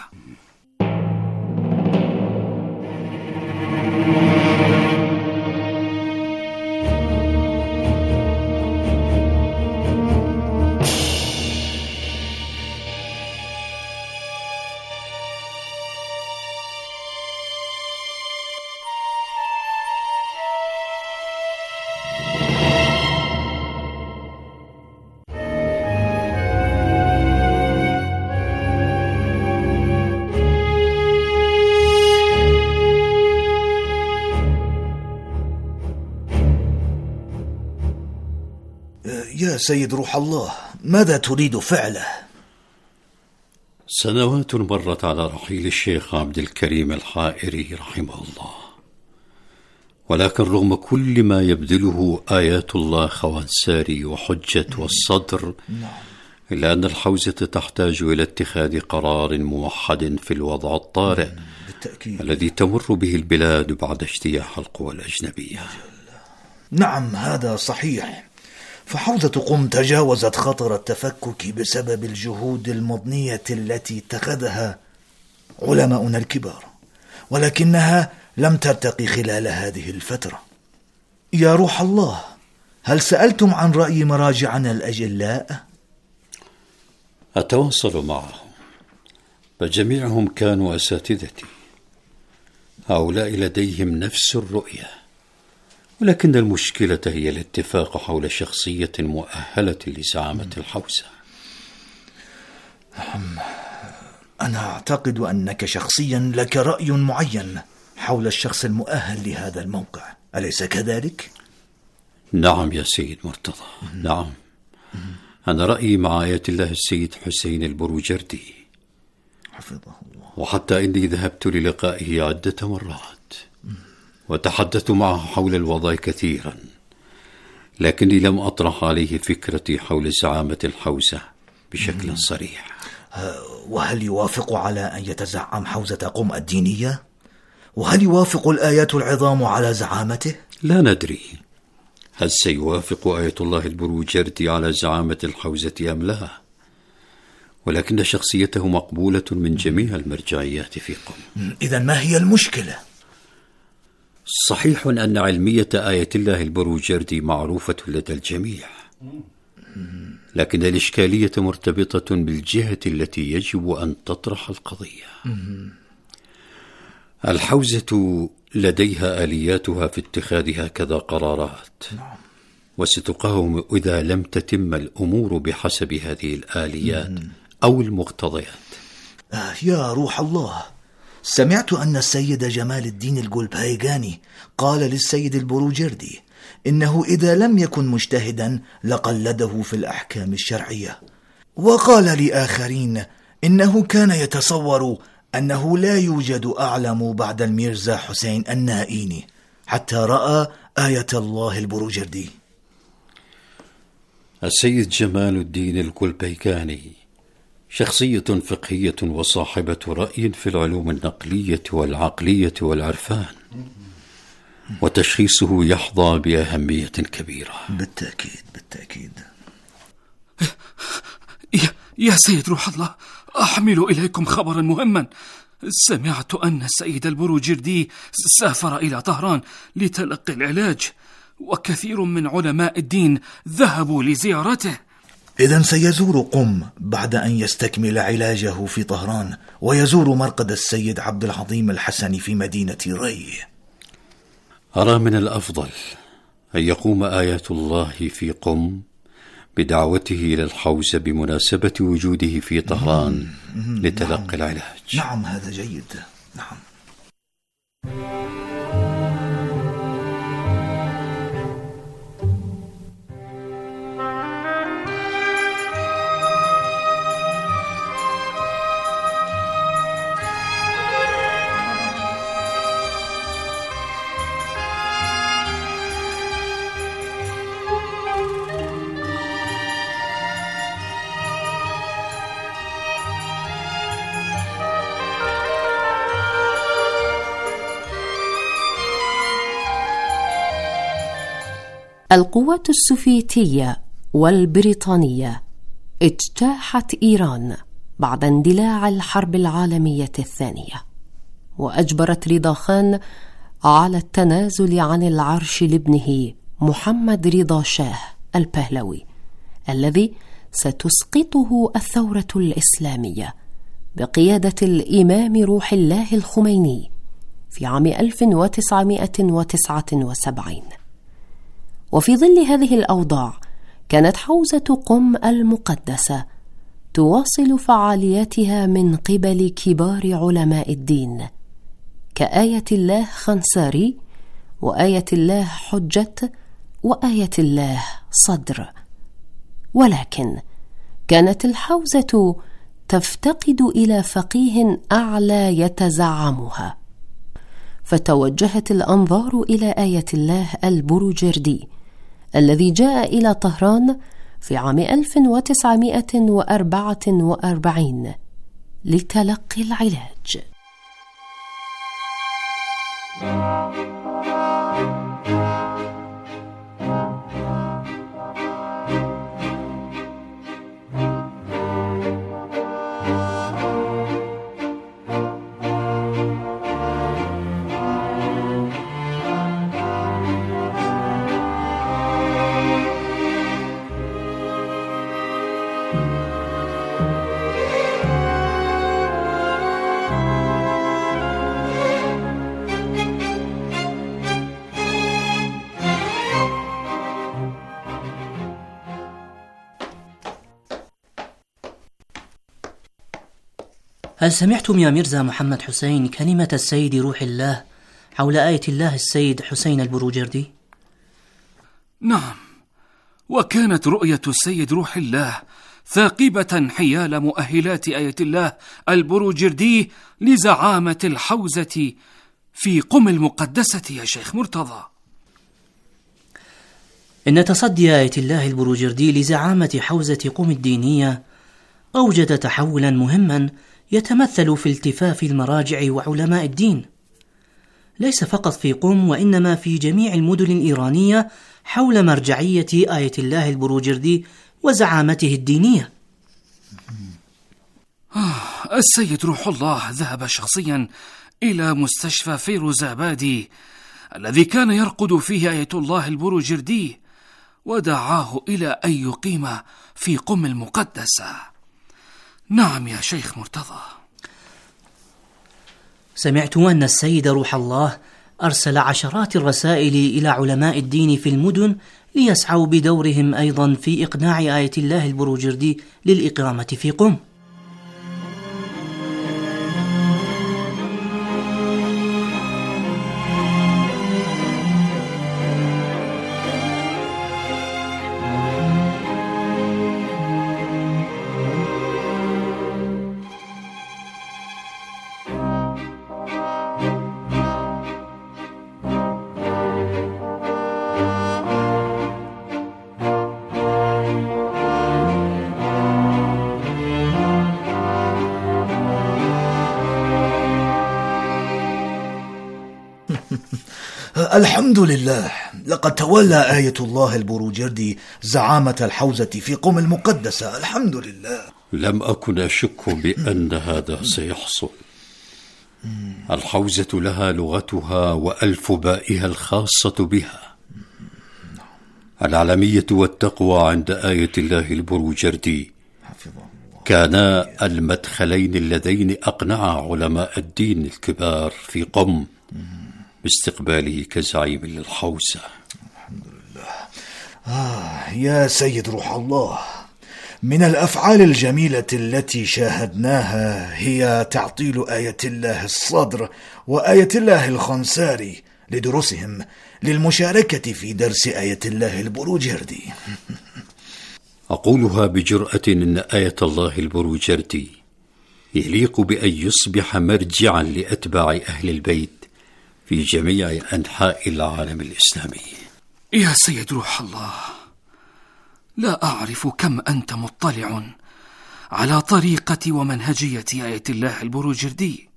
يا سيد روح الله، ماذا تريد فعله؟ سنوات مرت على رحيل الشيخ عبد الكريم الحائري رحمه الله، ولكن رغم كل ما يبذله آيات الله خوانساري وحجة والصدر، إلا أن الحوزة تحتاج إلى اتخاذ قرار موحد في الوضع الطارئ الذي تمر به البلاد بعد اجتياح القوى الأجنبية. نعم، هذا صحيح، فحوزة قم تجاوزت خطر التفكك بسبب الجهود المضنية التي اتخذها علماؤنا الكبار، ولكنها لم ترتقي خلال هذه الفترة. يا روح الله، هل سألتم عن رأي مراجعنا الأجلاء؟ أتواصل معهم، فجميعهم كانوا أساتذتي. هؤلاء لديهم نفس الرؤية، ولكن المشكلة هي الاتفاق حول شخصية مؤهلة لزعامة الحوزة. أنا أعتقد أنك شخصيا لك رأي معين حول الشخص المؤهل لهذا الموقع، أليس كذلك؟ نعم يا سيد مرتضى، نعم. أنا رأيي مع آية الله السيد حسين البروجردي حفظه الله، وحتى إني ذهبت للقائه عدة مرات وتحدثت معه حول الوضع كثيرا، لكني لم أطرح عليه فكرتي حول زعامة الحوزة بشكل صريح. وهل يوافق على أن يتزعم حوزة قم الدينية؟ وهل يوافق الآيات العظام على زعامته؟ لا ندري هل سيوافق آية الله البروجردي على زعامة الحوزة أم لا، ولكن شخصيته مقبولة من جميع المرجعيات في قم. إذن ما هي المشكلة؟ صحيح أن علمية آية الله البروجردي معروفة لدى الجميع، لكن الإشكالية مرتبطة بالجهة التي يجب أن تطرح القضية. الحوزة لديها آلياتها في اتخاذ هكذا قرارات، وستقاوم إذا لم تتم الأمور بحسب هذه الآليات أو المقتضيات. يا روح الله، سمعت أن السيد جمال الدين الجولبهيجاني قال للسيد البروجردي إنه إذا لم يكن مجتهدا لقلده في الأحكام الشرعية، وقال لآخرين إنه كان يتصور أنه لا يوجد أعلم بعد الميرزا حسين النائيني حتى رأى آية الله البروجردي. السيد جمال الدين الجولبهيجاني شخصية فقهية وصاحبة رأي في العلوم النقلية والعقلية والعرفان، وتشخيصه يحظى بأهمية كبيرة. بالتأكيد. يا سيد روح الله، أحمل إليكم خبرا مهما. سمعت أن السيد البروجردي سافر إلى طهران لتلقي العلاج، وكثير من علماء الدين ذهبوا لزيارته. إذن سيزور قم بعد أن يستكمل علاجه في طهران، ويزور مرقد السيد عبد العظيم الحسني في مدينة ري. أرى من الأفضل أن يقوم آيات الله في قم بدعوته إلى الحوزة بمناسبة وجوده في طهران لتلقي العلاج. نعم، هذا جيد. نعم. القوات السوفيتية والبريطانية اجتاحت إيران بعد اندلاع الحرب العالمية الثانية، وأجبرت رضا خان على التنازل عن العرش لابنه محمد رضا شاه البهلوي، الذي ستسقطه الثورة الإسلامية بقيادة الإمام روح الله الخميني في عام 1979. وفي ظل هذه الأوضاع كانت حوزة قم المقدسة تواصل فعالياتها من قبل كبار علماء الدين كآية الله خنساري وآية الله حجة وآية الله صدر. ولكن كانت الحوزة تفتقد إلى فقيه أعلى يتزعمها، فتوجهت الأنظار إلى آية الله البروجردي الذي جاء إلى طهران في عام 1944 لتلقي العلاج. هل سمعتم يا ميرزا محمد حسين كلمة السيد روح الله حول آية الله السيد حسين البروجردي؟ نعم، وكانت رؤية السيد روح الله ثاقبة حيال مؤهلات آية الله البروجردي لزعامة الحوزة في قم المقدسة يا شيخ مرتضى. إن تصدي آية الله البروجردي لزعامة حوزة قم الدينية أوجد تحولا مهما يتمثل في التفاف المراجع وعلماء الدين، ليس فقط في قم وإنما في جميع المدن الإيرانية، حول مرجعية آية الله البروجردي وزعامته الدينية. السيد روح الله ذهب شخصيا إلى مستشفى فيروزابادي الذي كان يرقد فيه آية الله البروجردي، ودعاه إلى أن يقيم في قم المقدسة. نعم يا شيخ مرتضى. سمعت أن السيد روح الله أرسل عشرات الرسائل إلى علماء الدين في المدن ليسعوا بدورهم أيضا في إقناع آية الله البروجردي للإقامة في قم. الحمد لله، لقد تولى آية الله البروجردي زعامة الحوزة في قم المقدسة. الحمد لله. لم أكن أشك بأن هذا سيحصل. الحوزة لها لغتها وألفبائها الخاصة بها. العلمية والتقوى عند آية الله البروجردي كانا المدخلين اللذين أقنعا علماء الدين الكبار في قم باستقباله كزعيم للحوزة. الحمد لله. يا سيد روح الله، من الأفعال الجميلة التي شاهدناها هي تعطيل آية الله الصدر وآية الله الخنساري لدروسهم للمشاركة في درس آية الله البروجردي. أقولها بجرأة إن آية الله البروجردي يليق بأن يصبح مرجعا لأتباع أهل البيت في جميع أنحاء العالم الإسلامي. يا سيد روح الله، لا أعرف كم أنت مطلع على طريقة ومنهجية آية الله البروجردي.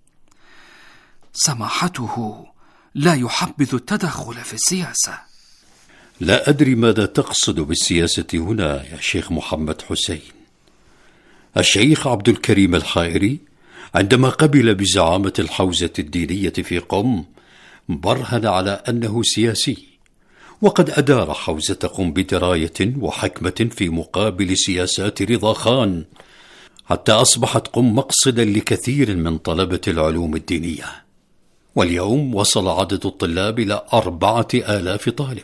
سماحته لا يحبذ التدخل في السياسة. لا أدري ماذا تقصد بالسياسة هنا يا شيخ محمد حسين. الشيخ عبد الكريم الحائري عندما قبل بزعامة الحوزة الدينية في قم برهن على أنه سياسي، وقد أدار حوزة قم بدراية وحكمة في مقابل سياسات رضا خان، حتى أصبحت قم مقصدا لكثير من طلبة العلوم الدينية، واليوم وصل عدد الطلاب إلى 4000 طالب.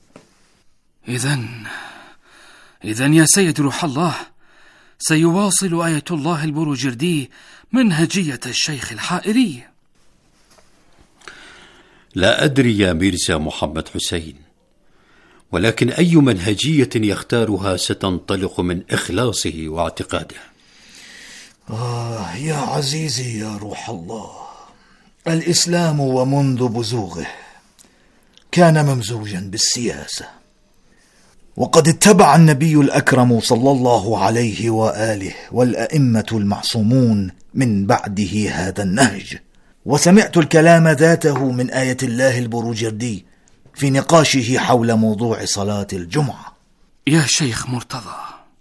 إذن يا سيد روح الله، سيواصل آية الله البروجردي منهجية الشيخ الحائري. لا أدري يا ميرزا محمد حسين، ولكن أي منهجية يختارها ستنطلق من إخلاصه واعتقاده. يا عزيزي يا روح الله، الإسلام ومنذ بزوغه كان ممزوجا بالسياسة، وقد اتبع النبي الأكرم صلى الله عليه وآله والأئمة المعصومون من بعده هذا النهج. وسمعت الكلام ذاته من آية الله البروجردي في نقاشه حول موضوع صلاة الجمعة. يا شيخ مرتضى،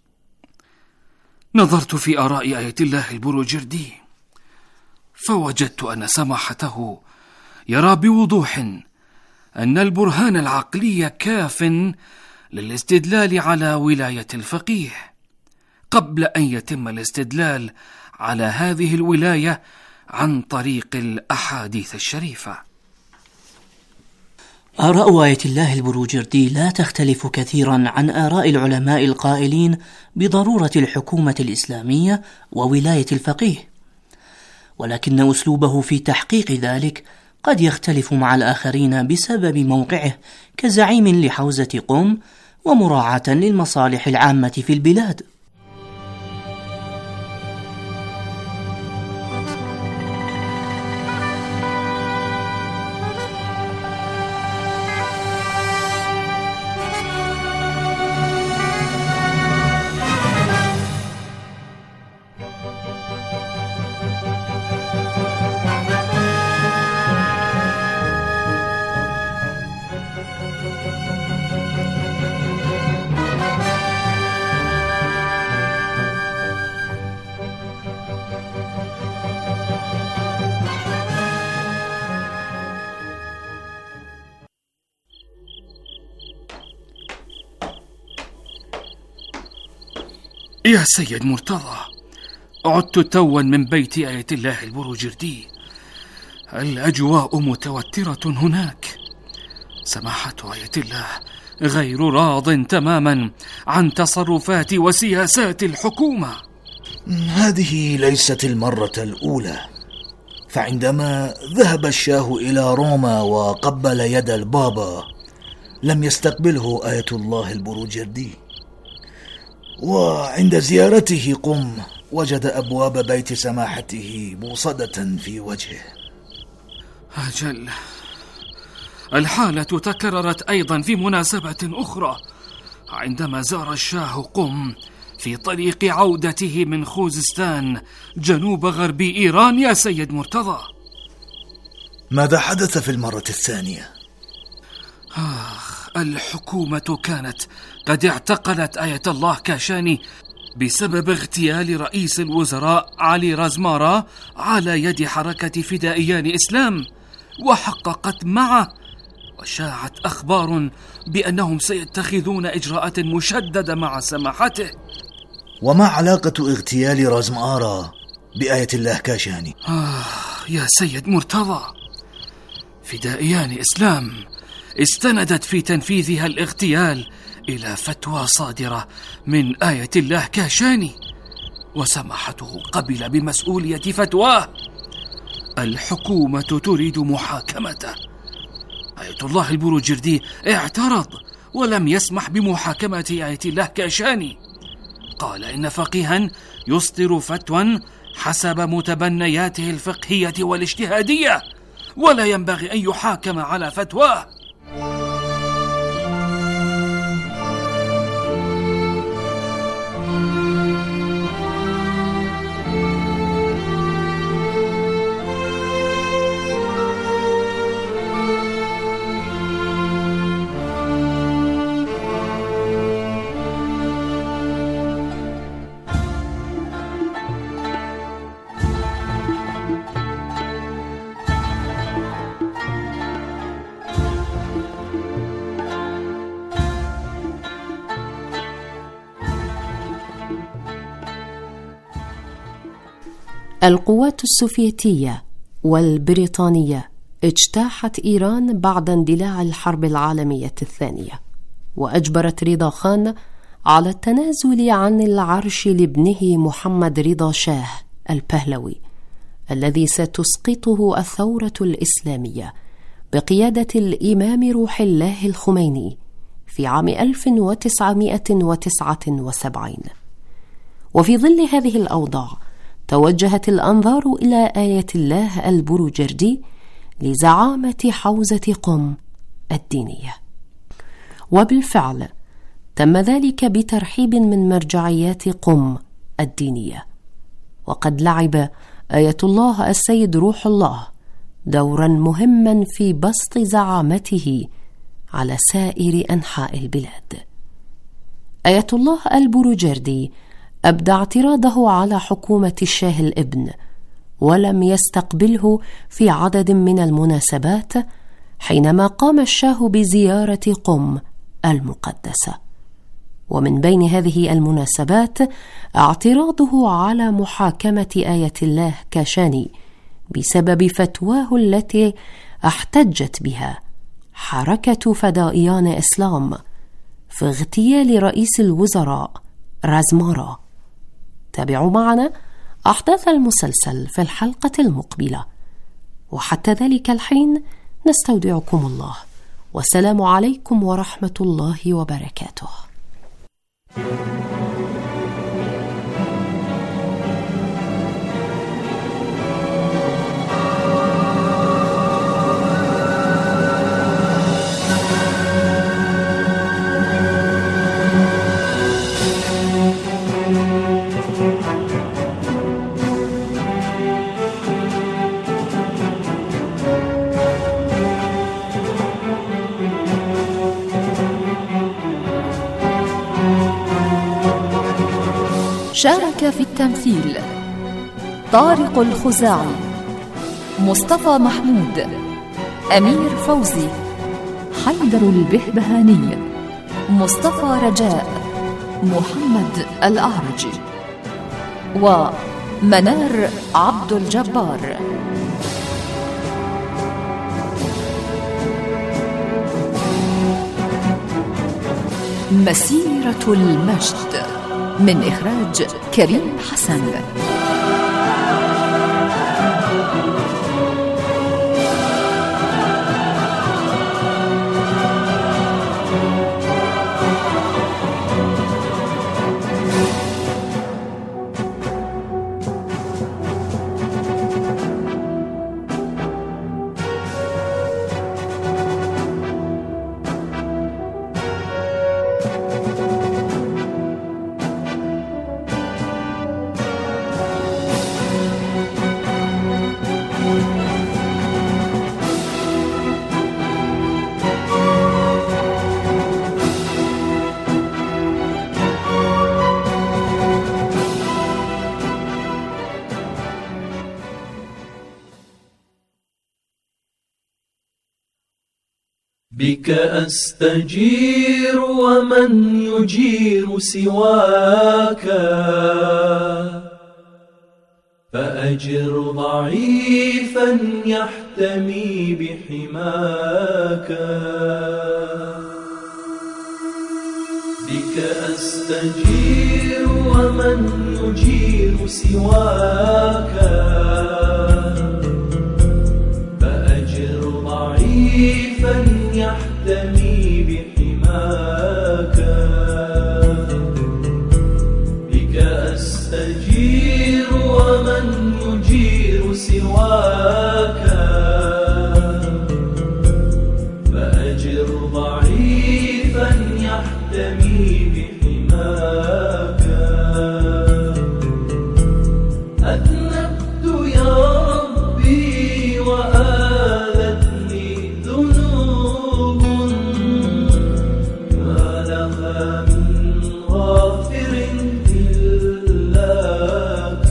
نظرت في آراء آية الله البروجردي فوجدت أن سماحته يرى بوضوح أن البرهان العقلي كاف للاستدلال على ولاية الفقيه قبل أن يتم الاستدلال على هذه الولاية عن طريق الأحاديث الشريفة. آراء آية الله البروجردي لا تختلف كثيرا عن آراء العلماء القائلين بضرورة الحكومة الإسلامية وولاية الفقيه، ولكن أسلوبه في تحقيق ذلك قد يختلف مع الآخرين بسبب موقعه كزعيم لحوزة قم ومراعاة للمصالح العامة في البلاد. يا سيد مرتضى، عدت توا من بيت آية الله البروجردي. الأجواء متوترة هناك. سماحة آية الله غير راض تماما عن تصرفات وسياسات الحكومة. هذه ليست المرة الأولى، فعندما ذهب الشاه إلى روما وقبل يد البابا لم يستقبله آية الله البروجردي، وعند زيارته قم وجد أبواب بيت سماحته موصدة في وجهه. أجل، الحالة تكررت أيضا في مناسبة أخرى عندما زار الشاه قم في طريق عودته من خوزستان جنوب غرب إيران. يا سيد مرتضى، ماذا حدث في المرة الثانية؟ الحكومة كانت قد اعتقلت آية الله كاشاني بسبب اغتيال رئيس الوزراء علي رازمارا على يد حركة فدائيان إسلام، وحققت معه، وشاعت أخبار بأنهم سيتخذون إجراءات مشددة مع سماحته. وما علاقة اغتيال رازمارا بآية الله كاشاني؟ يا سيد مرتضى، فدائيان إسلام استندت في تنفيذها الاغتيال إلى فتوى صادرة من آية الله كاشاني، وسماحته قبل بمسؤولية فتواه. الحكومة تريد محاكمته. آية الله البروجردي اعترض ولم يسمح بمحاكمة آية الله كاشاني. قال إن فقيها يصدر فتوى حسب متبنياته الفقهية والاجتهادية، ولا ينبغي أن يحاكم على فتواه. القوات السوفيتية والبريطانية اجتاحت إيران بعد اندلاع الحرب العالمية الثانية، وأجبرت رضا خان على التنازل عن العرش لابنه محمد رضا شاه البهلوي، الذي ستسقطه الثورة الإسلامية بقيادة الإمام روح الله الخميني في عام 1979. وفي ظل هذه الأوضاع توجهت الأنظار إلى آية الله البروجردي لزعامة حوزة قم الدينية، وبالفعل تم ذلك بترحيب من مرجعيات قم الدينية. وقد لعب آية الله السيد روح الله دورا مهما في بسط زعامته على سائر أنحاء البلاد. آية الله البروجردي أبدى اعتراضه على حكومة الشاه الابن، ولم يستقبله في عدد من المناسبات حينما قام الشاه بزيارة قم المقدسة. ومن بين هذه المناسبات اعتراضه على محاكمة آية الله كاشاني بسبب فتواه التي احتجت بها حركة فدائيان إسلام في اغتيال رئيس الوزراء رازمارا. تابعوا معنا أحداث المسلسل في الحلقة المقبلة، وحتى ذلك الحين نستودعكم الله، والسلام عليكم ورحمة الله وبركاته. شارك في التمثيل طارق الخزاعي، مصطفى محمود، أمير فوزي، حيدر البهبهاني، مصطفى رجاء، محمد الأعرجي، ومنار عبد الجبار. مسيرة المجد من إخراج كريم حسن. بك أستجير ومن يجير سواك، فأجر ضعيفا يحتمي بحماك. بك أستجير ومن يجير سواك، فأجر ضعيفا يحتمي بحماك. بك أستجير ومن يجير سواك، فأجر ضعيفا يحتمي بحماك. أذنبت يا ربي وآذتني ذنوب، ما لها من غافر إلاك،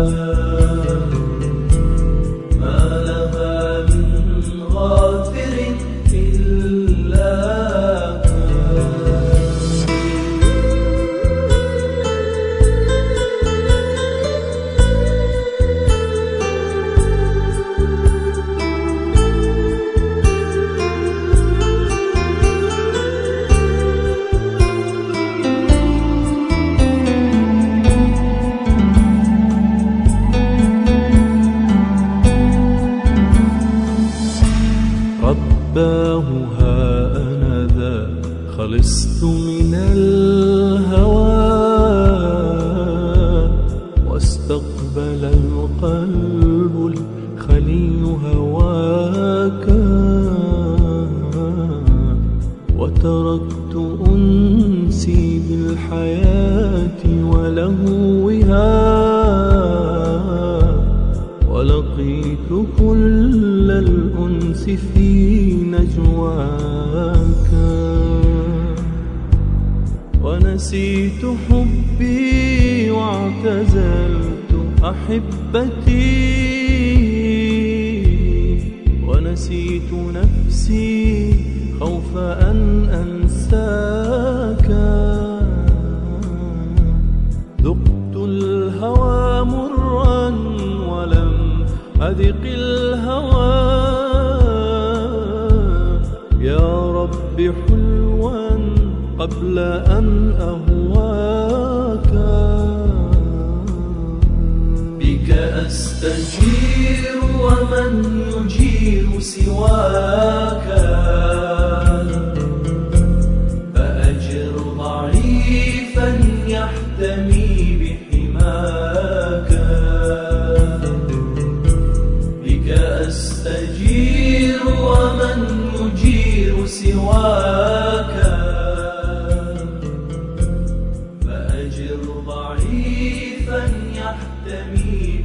ما لها من غافر إلاك. رباه ها أنا ذا خلصت من الهوى، واستقبل القلب الخلي هواك، وتركت أنسي بالحياة ولهوها، ولقيت كل الأنس في نجواك، ونسيت حبي واعتزلت أحبتي، ونسيت نفسي خوف أن أنساك. ذقت الهوى مرا ولم أذق الهوى، يا رب حلوا قبل أن أهواك. بك أستجير ومن يجير سواك، العالمين